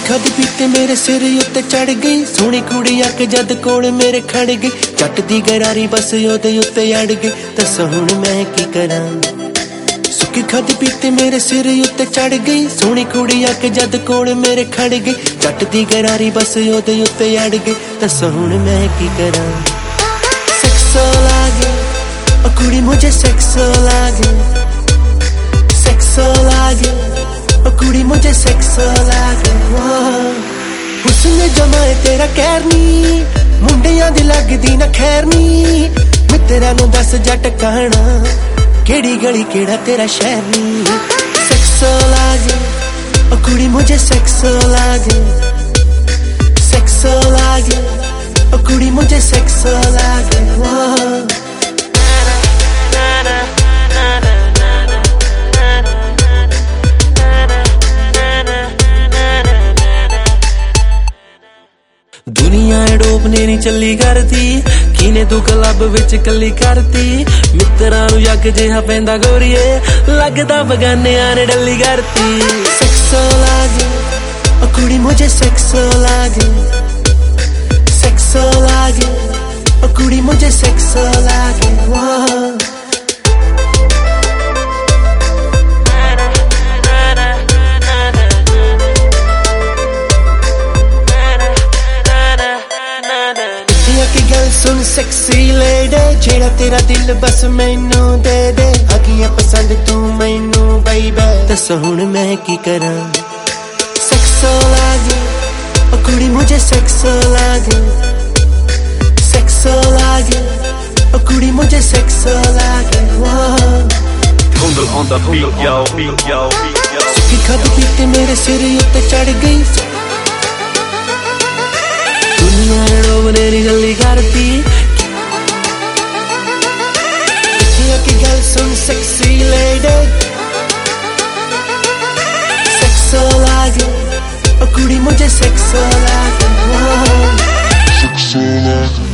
खादी पीते मेरे सिर उत्ते चढ़ गई, सोहनी कुड़ी आके जद कोल मेरे खड़ गई, जट दी गरारी बस ओदे उत्ते अड़ गई, दस हुण मैं की करां। सुक्की खादी पीते मेरे सिर उत्ते चढ़ गई, सोहनी कुड़ी आके जद कोल मेरे खड़ गई, जट दी गरारी बस ओदे उत्ते अड़ गई, दस हुण मैं की करां। सेक्सो लागे ओ कुड़ी मुझे सेक्सो लागे, सेक्सो लागे ओ कुड़ी मुझे सेक्सो लागे। हुस्न जमाए तेरा कहर नी, मुंडियां दी लगदी ना खैर नी, मित्तरां नूं दस जट कहना केड़ी गली केड़ा तेरा शहर नी। सेक्सो लागे ओ कुड़ी मुझे सेक्सो लागे, सेक्सो लागे ओ कुड़ी मुझे सेक्सो लागे। दुनिया डोबने नी चली करती, किने तू क्लब विच कली करती, मित्तरां नूं यक जिहा पैंदा गोरीए, लगदा बगानियां ने डली करती। सेक्सो लागे ओ कुड़ी मुझे सेक्सो लागे, सेक्सो लागे ओ कुड़ी मुझे सेक्सो लागे। सुन सेक्सी लेडी, जेड़ा तेरा दिल बस मैनू दे दे, अगियां पसंद तू मैनू बेबी, दस हुण मैं की करां। सेक्सो लागे ओ कुड़ी मुझे सेक्सो लागे, सेक्सो लागे ओ कुड़ी मुझे सेक्सो लागे। सुक्की खादी पीते मेरे सिर उत्ते चढ़ गई, दुनिया डोबने नी गल्ली करती, की गल सुन सेक्सी लेडी, सेक्सो लागे ओ कुड़ी मुझे सेक्सो लागे, सेक्सो लागे।